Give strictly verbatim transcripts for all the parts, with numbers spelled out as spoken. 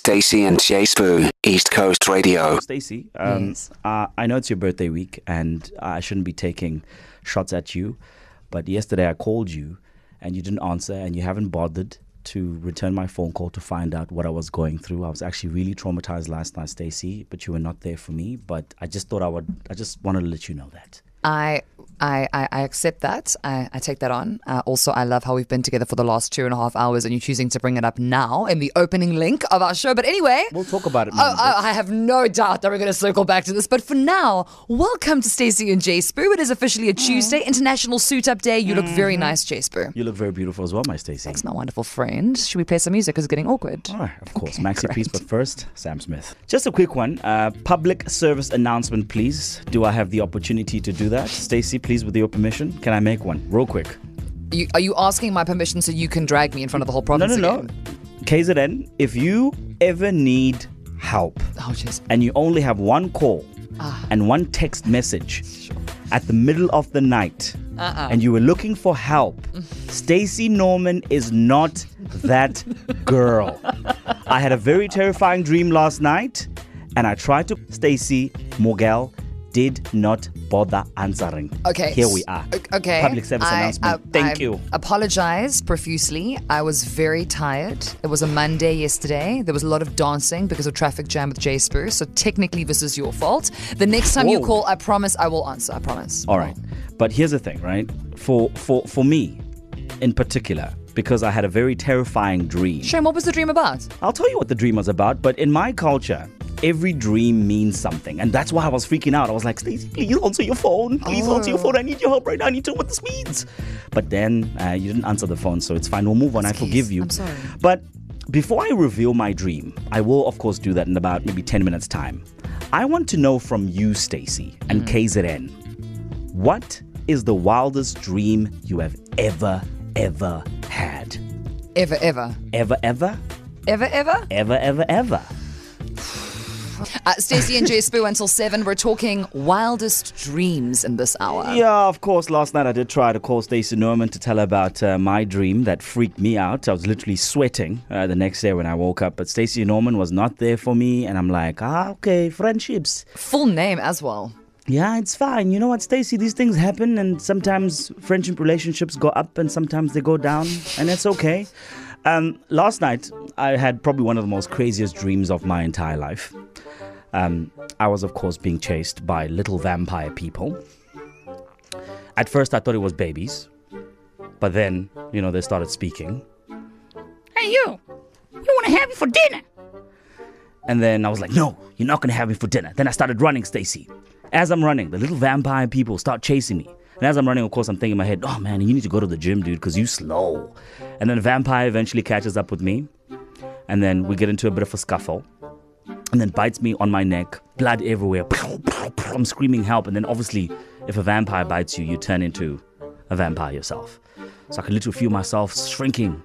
Stacey and Jay Spoo, East Coast Radio. Stacey, um, Yes. uh, I know it's your birthday week and I shouldn't be taking shots at you, but yesterday I called you and you didn't answer and you haven't bothered to return my phone call to find out what I was going through. I was actually really traumatized last night, Stacey, but you were not there for me. But I just thought I would, I just wanted to let you know that. I, I, I I accept that. I, I take that on. Uh, also, I love how we've been together for the last two and a half hours and you're choosing to bring it up now in the opening link of our show. But anyway, We'll talk about it. oh, I, I have no doubt that we're going to circle back to this. But for now, welcome to Stacey and Jay Spoo. It is officially a Tuesday, International Suit Up Day. You look very nice, Jay Spoo. You look very beautiful as well, my Stacey. Thanks, my wonderful friend. Should we play some music? It's getting awkward. All right, of course. Okay, Maxi, great. please. But first, Sam Smith. Just a quick one. Uh, public service announcement, please. Do I have the opportunity to do that? Stacey, please, with your permission, can I make one? Real quick. You, are you asking my permission so you can drag me in front of the whole No, province no, no. again? K Z N, if you ever need help Oh, jeez. and you only have one call Ah. and one text message at the middle of the night Uh-uh. and you were looking for help, Stacey Norman is not that girl. I had a very terrifying dream last night and I tried to... Stacey Morgel did not bother answering. Okay. Here we are. O- Okay. Public service I- announcement. I- Thank I you. Apologize profusely. I was very tired. It was a Monday yesterday. There was a lot of dancing because of traffic jam with Jay Spur. So technically, this is your fault. The next time you Whoa. call, I promise I will answer. I promise. All right. But here's the thing, right? For for for me in particular, because I had a very terrifying dream. Shane, what was the dream about? I'll tell you what the dream was about, but in my culture, every dream means something. And that's why I was freaking out. I was like, Stacey, please answer your phone. Please Oh. answer your phone. I need your help right now. I need to know what this means. But then uh, you didn't answer the phone, so it's fine. We'll move on. I Excuse. forgive you. I'm sorry. But before I reveal my dream, I will, of course, do that in about maybe ten minutes' time. I want to know from you, Stacey, and Mm. K Z N, what is the wildest dream you have ever, ever had? Ever, ever. Ever, ever? Ever, ever? Ever, ever, ever? Uh, Stacey and Jay Spoo until seven. We're talking wildest dreams in this hour. Yeah, of course. Last night I did try to call Stacey Norman to tell her about uh, my dream that freaked me out. I was literally sweating uh, the next day when I woke up. But Stacey Norman was not there for me. And I'm like, ah, okay, friendships. Full name as well. Yeah, it's fine. You know what, Stacey? These things happen. And sometimes friendship relationships go up and sometimes they go down. And it's okay. Um, last night I had probably one of the most craziest dreams of my entire life. Um, I was, of course, being chased by little vampire people. At first, I thought it was babies. But then, you know, they started speaking. Hey, you! You want to have me for dinner? And then I was like, no, you're not going to have me for dinner. Then I started running, Stacey. As I'm running, the little vampire people start chasing me. And as I'm running, of course, I'm thinking in my head, oh, man, you need to go to the gym, dude, because you slow. And then the vampire eventually catches up with me. And then we get into a bit of a scuffle. And then bites me on my neck, blood everywhere. I'm screaming help. And then obviously, if a vampire bites you, you turn into a vampire yourself. So I can literally feel myself shrinking.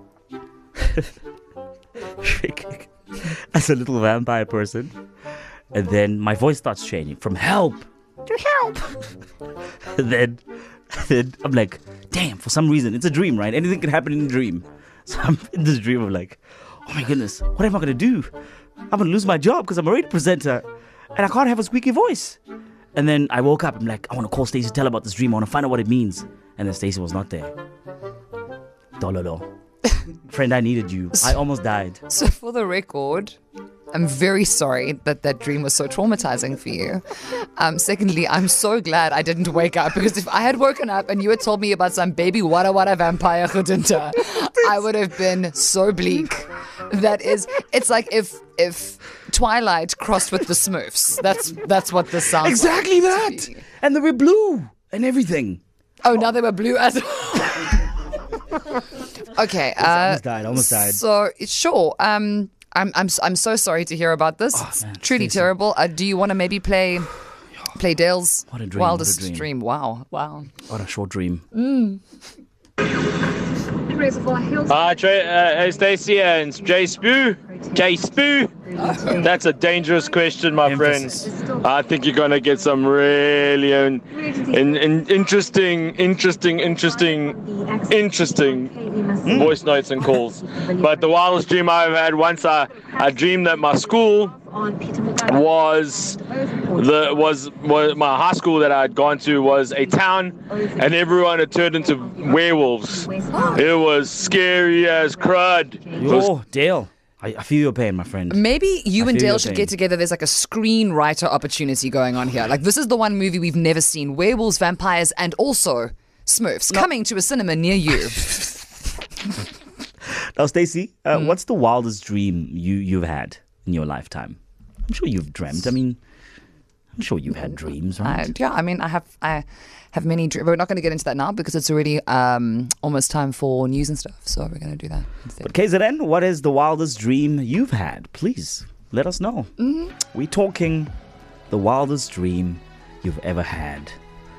Shrinking as a little vampire person. And then my voice starts changing from help to help. and then, then I'm like, damn, for some reason, it's a dream, right? Anything can happen in a dream. So I'm in this dream of like, oh my goodness, what am I going to do? I'm going to lose my job because I'm a radio presenter and I can't have a squeaky voice. And then I woke up. I'm like, I want to call Stacey to tell about this dream. I want to find out what it means. And then Stacey was not there. Dololo. Friend, I needed you. I almost died. So for the record, I'm very sorry that that dream was so traumatizing for you. Um, secondly, I'm so glad I didn't wake up because if I had woken up and you had told me about some baby wada wada vampire gedinta, I would have been so bleak. That is, it's like if if Twilight crossed with the Smurfs. That's that's what this sounds Exactly like. that. And they were blue and everything. Oh, now they were blue as Okay. I Uh, almost died. I almost died. So sure. Um, I'm I'm I'm so sorry to hear about this. Oh, it's man, truly Stacey. terrible. Uh, do you want to maybe play play Dale's What a dream, what a wildest dream. dream? Wow, wow. What a short dream. Hi, Trey, uh, hey, Stacey, and it's Jay Spoo. Jay Spoo. That's a dangerous question, my Emphasis. friend. I think you're going to get some really in, in, in, interesting, interesting, interesting, interesting voice notes and calls. But the wildest dream I've had, once I, I dreamed that my school was the was was my high school that I'd gone to was a town, and everyone had turned into werewolves. It was scary as crud. It was Oh, Dale. I, I feel your pain, my friend. Maybe you I and feel Dale your should pain. get together. There's like a screenwriter opportunity going on here. Like, this is the one movie we've never seen: werewolves, vampires, and also Smurfs, coming to a cinema near you. Now, Stacey, uh, Hmm. what's the wildest dream you, you've had in your lifetime? I'm sure you've dreamt. I mean, I'm sure you've had dreams, right? I, yeah, I mean, I have I have many dreams. We're not going to get into that now because it's already um, almost time for news and stuff. So we're going to do that instead. But K Z N, what is the wildest dream you've had? Please let us know. Mm-hmm. We're talking the wildest dream you've ever had.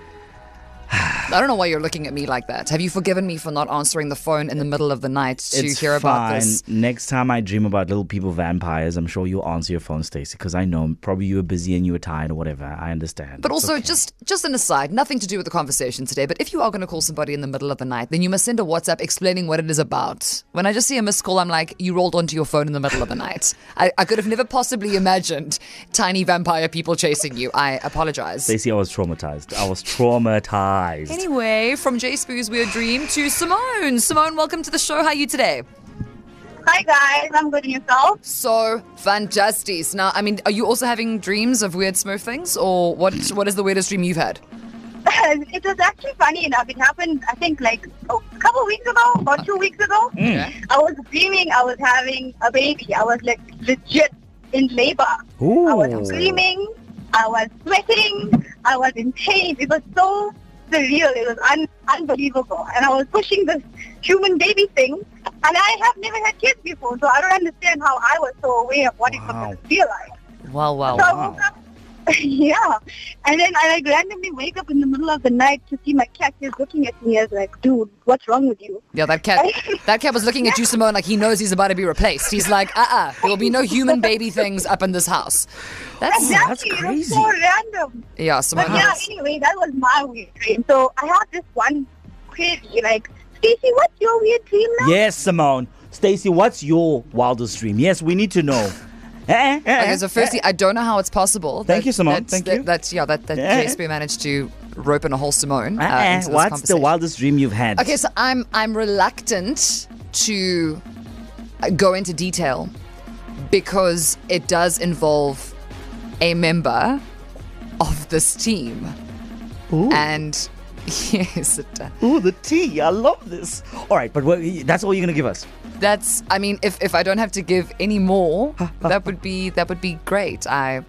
I don't know why you're looking at me like that. Have you forgiven me for not answering the phone in the middle of the night to It's hear about fine. this? Next time I dream about little people vampires, I'm sure you'll answer your phone, Stacey, because I know probably you were busy and you were tired or whatever. I understand. But It's also, okay. just just an aside, nothing to do with the conversation today, but if you are going to call somebody in the middle of the night, then you must send a WhatsApp explaining what it is about. When I just see a missed call, I'm like, you rolled onto your phone in the middle of the night. I, I could have never possibly imagined tiny vampire people chasing you. I apologize. Stacey, I was traumatized. I was traumatized. Anyway, from Jay Spoo's Weird Dream to Simone. Simone, welcome to the show. How are you today? Hi guys, I'm good and yourself? So fantastic. Now, I mean, are you also having dreams of weird Smurf things, or what? What is the weirdest dream you've had? It was actually funny enough. It happened, I think, like oh, a couple of weeks ago, about two weeks ago. Okay. I was dreaming I was having a baby. I was like legit in labor. Ooh. I was screaming. I was sweating. I was in pain. It was so surreal. It was un- unbelievable. And I was pushing this human baby thing. And I have never had kids before, so I don't understand how I was so aware of what it was Wow. going to feel like. Wow, wow. So I wow. woke up, yeah, and then I like randomly wake up in the middle of the night to see my cat just looking at me as like, dude, what's wrong with you? Yeah, that cat that cat was looking at you, Simone, like he knows he's about to be replaced. He's like, uh-uh, there will be no human baby things up in this house. That's, Exactly, it was crazy. so random. yeah, But Simone. yeah, anyway, that was my weird dream. So I had this one query, like, Stacey, what's your weird dream now? Yes, Simone. Stacey, what's your wildest dream? Yes, we need to know. Eh, eh, eh, Okay, so firstly, I don't know how it's possible. Thank that- you, Simone. That's, Thank that, you. That's, yeah, that, that Yeah. J S P managed to rope in a whole Simone. Uh, eh, eh, into this what's the conversation. wildest dream you've had? Okay, so I'm I'm reluctant to go into detail because it does involve a member of this team. Ooh. And yes, it does. Ooh, the tea. I love this. All right, but what, that's all you're going to give us. That's I mean, if, if I don't have to give any more, that would be that would be great. I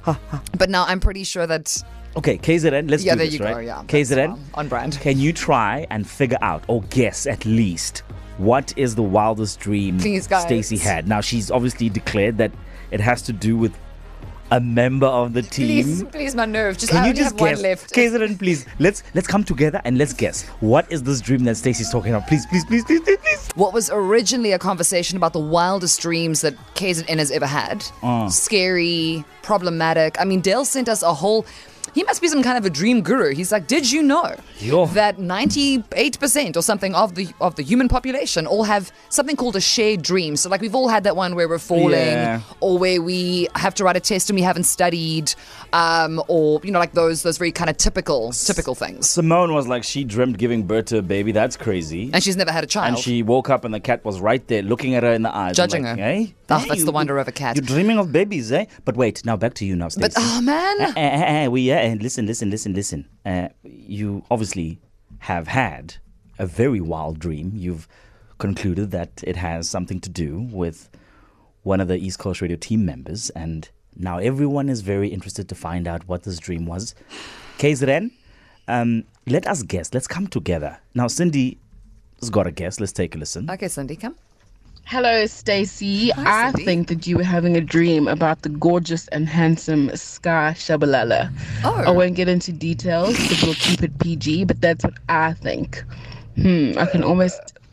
But now I'm pretty sure that Okay, K Z N, let's yeah, do there this, you right? go, yeah. K Z N, that's, um, on brand. can you try and figure out or guess at least what is the wildest dream Please, guys. Stacey had? Now, she's obviously declared that it has to do with a member of the team. Please, please, my nerve. Just Can I you only just have guess? one left. K Z N, please. Let's let's come together and let's guess. What is this dream that Stacey's talking about? Please, please, please, please, please, please. What was originally a conversation about the wildest dreams that K Z N has ever had. Uh. Scary, problematic. I mean, Dale sent us a whole. He must be some kind of a dream guru. He's like, did you know Yo. that ninety-eight percent or something of the of the human population all have something called a shared dream? So like we've all had that one where we're falling Yeah. or where we have to write a test and we haven't studied, um, or you know like those those very kind of typical typical things. Simone was like, she dreamt giving birth to a baby. That's crazy. And she's never had a child. And she woke up and the cat was right there looking at her in the eyes. I'm Judging like, her. Eh? Oh, Eh, that's you- the wonder of a cat. You're dreaming of babies, eh? But wait, now back to you now, Stacey. But oh man. Eh, eh, eh, eh, we, eh, listen, listen, listen, listen. Uh, you obviously have had a very wild dream. You've concluded that it has something to do with one of the East Coast Radio team members, and now everyone is very interested to find out what this dream was. K Z N, um, let us guess. Let's come together. Now, Cindy has got a guess. Let's take a listen. Okay, Cindy, come. Hello, Stacey. Hi, I Cindy. think that you were having a dream about the gorgeous and handsome Sky Shabalala. Oh. I won't get into details because we'll keep it P G, but that's what I think. Hmm, I can almost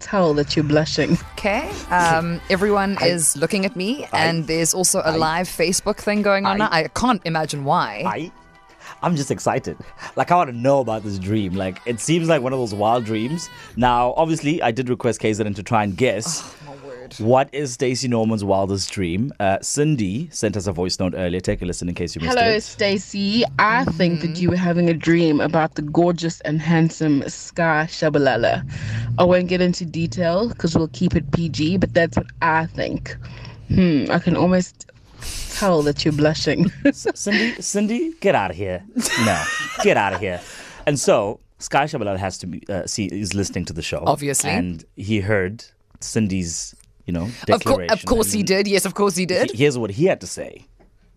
tell that you're blushing. Okay. Um, everyone is looking at me, and there's also a live Facebook thing going on now. I can't imagine why. I, I'm just excited. Like, I want to know about this dream. Like, it seems like one of those wild dreams. Now, obviously, I did request K Z N to try and guess. Oh, my word. What is Stacey Norman's wildest dream? Uh, Cindy sent us a voice note earlier. Take a listen in case you missed Hello, it. Stacey. I think that you were having a dream about the gorgeous and handsome Sky Shabalala. I won't get into detail because we'll keep it P G, but that's what I think. Hmm, I can almost tell that you're blushing. Cindy, Cindy, get out of here. No, get out of here. And so, Sky Shabalala has to be, uh, see, is listening to the show. Obviously. And he heard Cindy's, you know, Of, cour- declaration. of course he And did. Yes, of course he did. he- Here's what he had to say.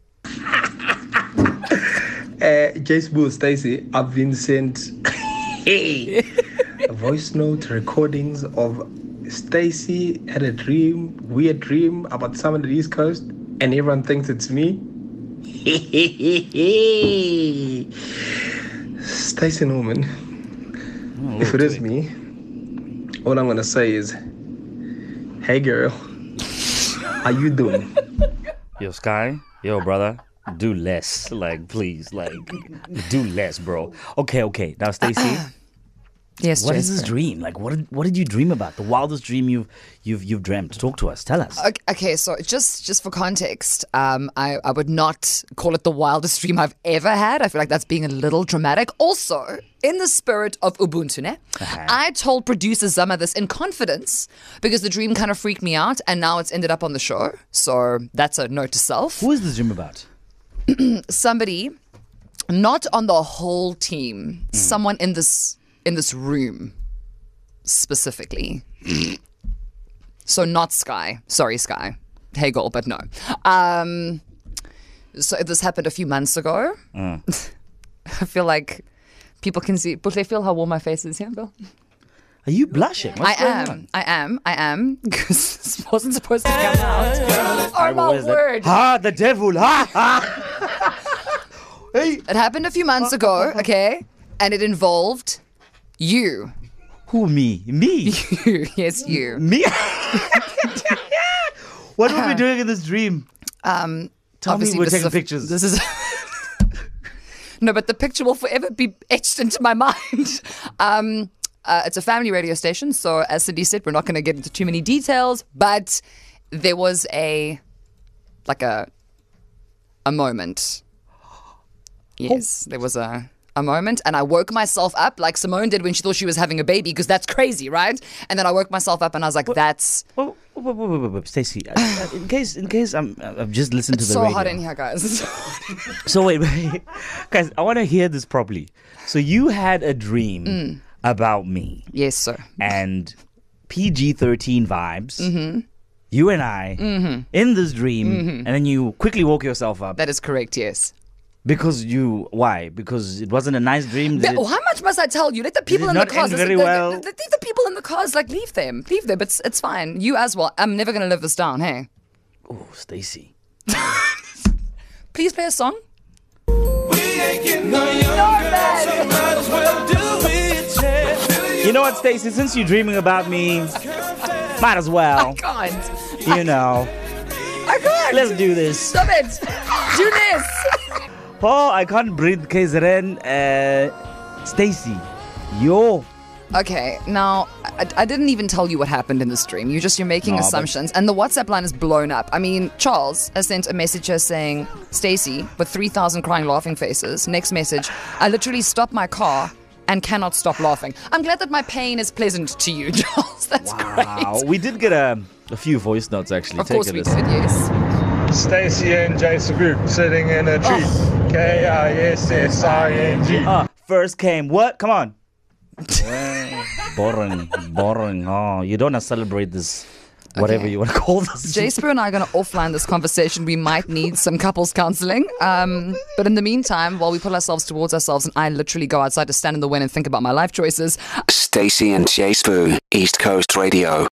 Uh, Jace Boo, Stacey, I've been sent hey, a voice note recordings of Stacey had a dream, weird dream about someone at the East Coast, and everyone thinks it's me. Stacey Norman, Oh, if it is me, all I'm gonna say is, hey girl, how you doing? Yo, Sky, yo, brother, do less. Like, please, like, do less, bro. Okay, okay. Now, Stacey, Yes, what is Jasper. this dream? Like, what did what did you dream about? The wildest dream you've you've you've dreamt. Talk to us. Tell us. Okay, okay, so just just for context, um, I, I would not call it the wildest dream I've ever had. I feel like that's being a little dramatic. Also, in the spirit of Ubuntu, ne? Uh-huh. I told producer Zama this in confidence because the dream kind of freaked me out, and now it's ended up on the show. So that's a note to self. Who is this dream about? Somebody, not on the whole team, someone in this in this room specifically. So not Sky. Sorry, Sky. Hegel, but no. Um, so this happened a few months ago. I feel like people can see, but they feel how warm my face is here, Bill. Are you blushing? I What's going am, on? I am, I am, because this wasn't supposed to come out. Oh What my is that? word. Ah, the devil. Ha ha. Hey. It happened a few months ago, okay? And it involved you. Who, me? Me? You, yes, you. Me? What were we doing in this dream? Um, Tell me obviously we're this is taking a- pictures. This is no, but the picture will forever be etched into my mind. Um, uh, it's a family radio station, so as Cindy said, we're not going to get into too many details. But there was a like a a moment. Yes, there was a. A moment, and I woke myself up like Simone did when she thought she was having a baby, because that's crazy, right? And then I woke myself up and I was like, "That's Oh, wait, wait, wait, wait, wait, Stacey. uh, uh, in case, in case I'm, I've just listened to the so radio. hot in here, guys." So wait, wait, guys, I want to hear this properly. So you had a dream Mm. about me Yes, sir. and P G thirteen vibes. Mm-hmm. You and I in this dream, and then you quickly woke yourself up That is correct. Yes. because you. Why? Because it wasn't a nice dream. Did The- it- how much must I tell you? Let the people it in the not cars. end very the, well? the, the, leave the people in the cars. Like leave them. Leave them. It's it's fine. You as well. I'm never gonna live this down. Hey, oh, Stacey. please play a song. You know what, Stacey? Since you're dreaming about me, might as well. God, You know, I can't. let's do this. Stop it. Do this. Oh, I can't breathe, K Z N. Uh, Stacey, yo. Okay, now I, I didn't even tell you what happened in the stream. You just you're making No, but- assumptions, and the WhatsApp line is blown up. I mean, Charles has sent a message here saying, "Stacey with three thousand crying laughing faces." Next message: I literally stopped my car and cannot stop laughing. I'm glad that my pain is pleasant to you, Charles. That's Wow. great. We did get a, a few voice notes, actually. Of Take course a we listen. did. Yes. Stacey and Jason Group sitting in a tree. K I S S I N G. Ah, first came what? Come on. Well, boring, boring. Oh, you don't want to celebrate this, whatever Okay. you want to call this. Jasper and I are going to offline this conversation. We might need some couples counseling. Um, but in the meantime, while we pull ourselves towards ourselves and I literally go outside to stand in the wind and think about my life choices, Stacey and Jay Spoo, East Coast Radio.